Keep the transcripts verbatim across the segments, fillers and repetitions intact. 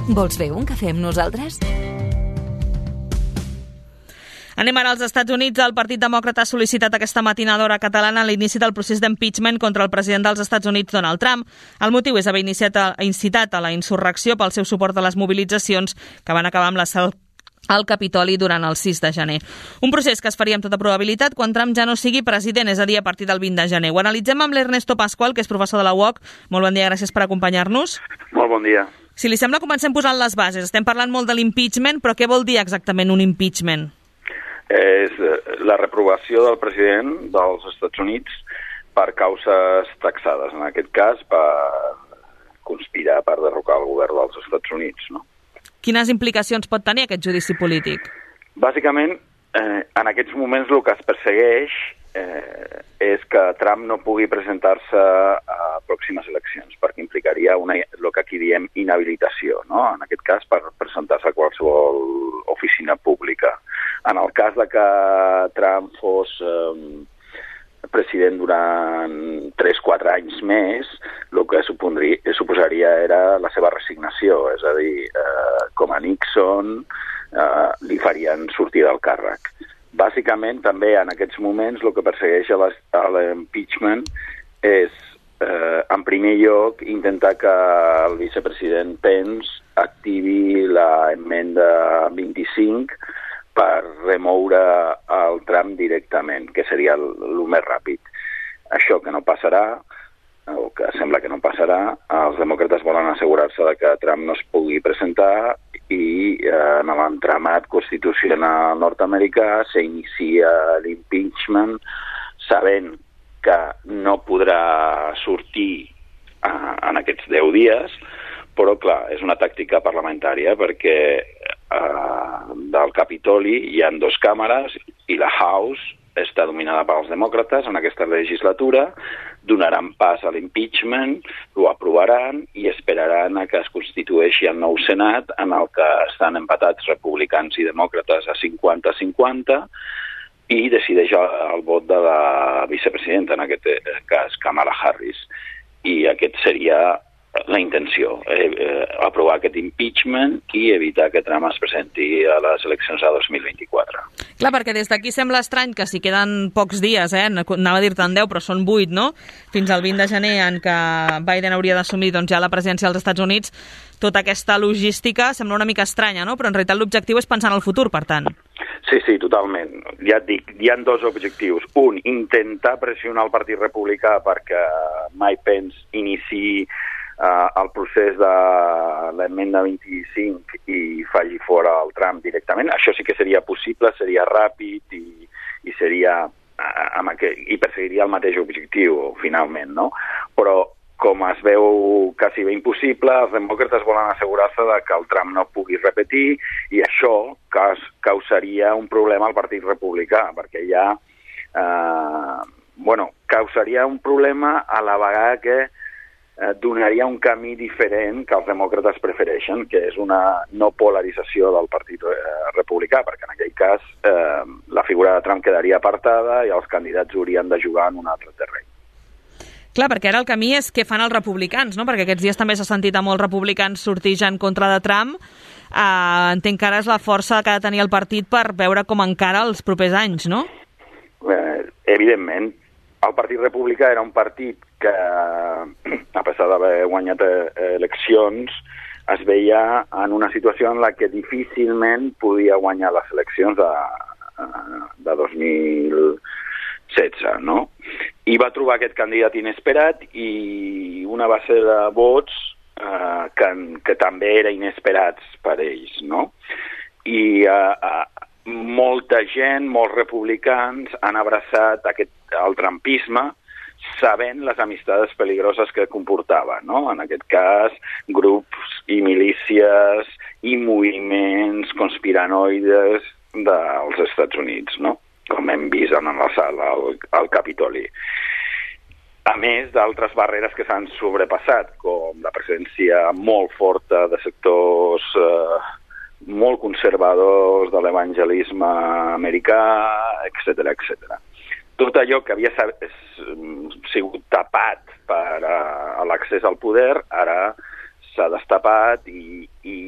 Vols fer un cafè amb nosaltres? Anem ara als Estats Units. El Partit Demòcrata ha sol·licitat aquesta matinada a hora catalana l'inici del procés d'impeachment contra el president dels Estats Units, Donald Trump. El motiu és haver iniciat a, incitat a la insurrecció pel seu suport a les mobilitzacions que van acabar amb l'assalt al Capitoli durant el sis de gener. Un procés que es faria amb tota probabilitat quan Trump ja no sigui president, és a dir, a partir del vint de gener. Ho analitzem amb l'Ernesto Pascual, que és professor de la U O C. Molt bon dia, gràcies per acompanyar-nos. Molt bon dia. Si li sembla, comencem posant les bases. Estem parlant molt de l'impeachment, però què vol dir exactament un impeachment? És la reprovació del president dels Estats Units per causes taxades, en aquest cas per conspirar per derrocar el govern dels Estats Units, no? Quines implicacions pot tenir aquest judici polític? Bàsicament, eh, en aquests moments el que es persegueix eh, és que Trump no pugui presentar-se a pròximes eleccions, perquè implicaria una, el que aquí diem inhabilitació, no? En aquest cas, per presentar-se a qualsevol oficina pública. En el cas de que Trump fos eh, president durant tres o quatre anys més, el que supondria, suposaria era la seva resignació, és a dir, eh, com a Nixon eh, li farien sortir del càrrec. Bàsicament, també en aquests moments, el que persegueix a l'impeachment és, eh, en primer lloc, intentar que el vicepresident Pence activi la emenda vint-i-cinc per remoure el Trump directament, que seria el, el més ràpid. Això que no passarà, o que sembla que no passarà, els demòcrates volen assegurar-se de que Trump no es pugui presentar i eh, en l'entramat constitucional nord-americà s'inicia l'impeachment sabent que no podrà sortir eh, en aquests deu dies, però clar, és una tàctica parlamentària perquè Uh, del Capitoli hi ha dues càmeres i la House està dominada pels demòcrates en aquesta legislatura, donaran pas a l'impeachment, ho aprovaran i esperaran a que es constitueixi el nou Senat en el que estan empatats republicans i demòcrates a cinquanta a cinquanta i decideix el vot de la vicepresidenta, en aquest cas Kamala Harris. I aquest seria la intenció, eh, eh, aprovar aquest impeachment i evitar que Trump es presenti a les eleccions de dos mil vint-i-quatre. Clar, perquè des d'aquí sembla estrany que si queden pocs dies, eh, anava a dir-te en deu, però són vuit, no?, fins al vint de gener en què Biden hauria d'assumir doncs, ja la presidència dels Estats Units, tota aquesta logística sembla una mica estranya, no?, però en realitat l'objectiu és pensar en el futur, per tant. Sí, sí, totalment. Ja et dic, hi ha dos objectius. Un, intentar pressionar el Partit Republicà perquè Mike Pence iniciï Uh, el procés de l'emenda vint-i-cinc i falli fora el Trump directament. Això sí que seria possible, seria ràpid i, i seria uh, amb aquest, i perseguiria el mateix objectiu finalment, no? Però com es veu quasi bé impossible, els demòcrates volen assegurar-se de que el Trump no pugui repetir i això causaria un problema al Partit Republicà, perquè ja uh, bueno, causaria un problema a la vegada que donaria un camí diferent que els demòcrates prefereixen, que és una no polarització del Partit Republicà, perquè en aquell cas eh, la figura de Trump quedaria apartada i els candidats haurien de jugar en un altre terreny. Clar, perquè ara el camí és què fan els republicans, no? Perquè aquests dies també s'ha sentit a molts republicans sortir ja en contra de Trump. Eh, entenc que ara és la força que ha de tenir el partit per veure com encara els propers anys, no? Eh, evidentment. El Partit Republicà era un partit que, a pesar d'haver guanyat eleccions, es veia en una situació en la que difícilment podia guanyar les eleccions de, de dos mil setze, no? I va trobar aquest candidat inesperat i una base de vots eh, que, que també era inesperats per ells, no? I eh, molta gent, molts republicans han abraçat aquest, el trumpisme sabent les amistades peligroses que comportava, no? En aquest cas, grups i milícies i moviments conspiranoides dels Estats Units, no? Com hem vist en la sala al, al Capitoli. A més d'altres barreres que s'han sobrepassat, com la presència molt forta de sectors eh, molt conservadors de l'evangelisme americà, etcètera, etcètera. Tot allò que havia sigut tapat per a l'accés al poder, ara s'ha destapat i, i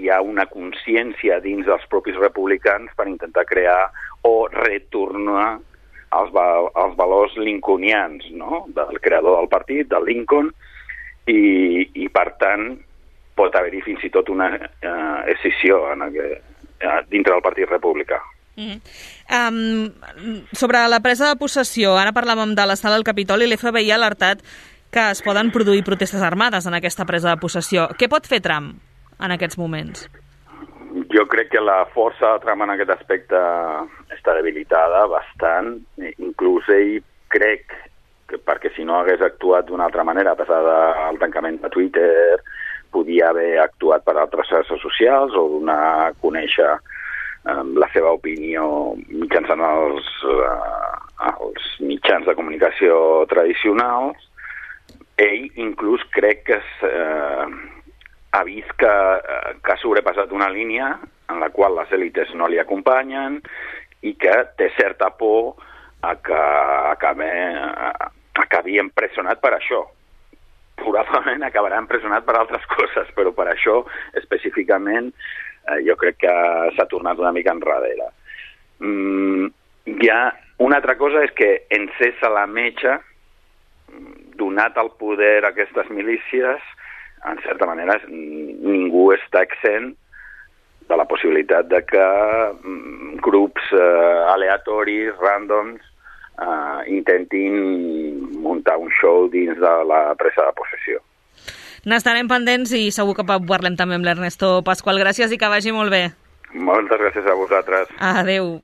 hi ha una consciència dins dels propis republicans per intentar crear o retornar els, val els valors lincolnians, no?, del creador del partit, del Lincoln, i, i per tant pot haver-hi fins i tot una uh, escissió en aquest, uh, dintre del Partit Republicà. Mm. Um, sobre la presa de possessió, ara parlàvem de l'estat del Capitoli, l'F B I ha alertat que es poden produir protestes armades en aquesta presa de possessió. Què pot fer Trump en aquests moments? Jo crec que la força de Trump en aquest aspecte està debilitada bastant. Inclús ell crec que, perquè si no hagués actuat d'una altra manera, a pesar del tancament de Twitter, podia haver actuat per altres xarxes socials o donar a conèixer eh, la seva opinió mitjançant els, eh, els mitjans de comunicació tradicionals. Ell inclús crec que es, eh, ha vist que, que ha sobrepassat una línia en la qual les èlites no li acompanyen i que té certa por a que acabi, acabi empresonat per això. Probablement acabarà empresonat per altres coses, però per això específicament eh, jo crec que s'ha tornat una mica enrere. Mm, ja, una altra cosa és que encesa la metxa, donat el poder a aquestes milícies, en certa manera ningú està exempt de la possibilitat de que mm, grups eh, aleatoris, randoms, Uh, intentin muntar un show dins de la presa de possessió. N'estarem pendents i segur que parlem també amb l'Ernesto Pascual. Gràcies i que vagi molt bé. Moltes gràcies a vosaltres. Adéu.